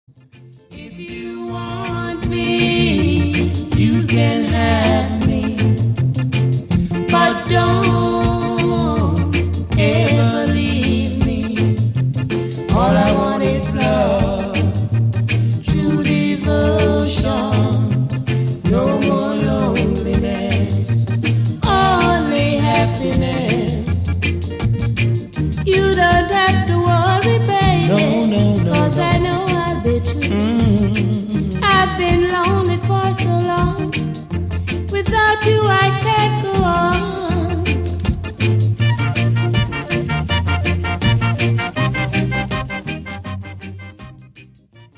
If you want me, you can have me, but don't ever leave me. All I want is love, true devotion, no more loneliness, only happiness.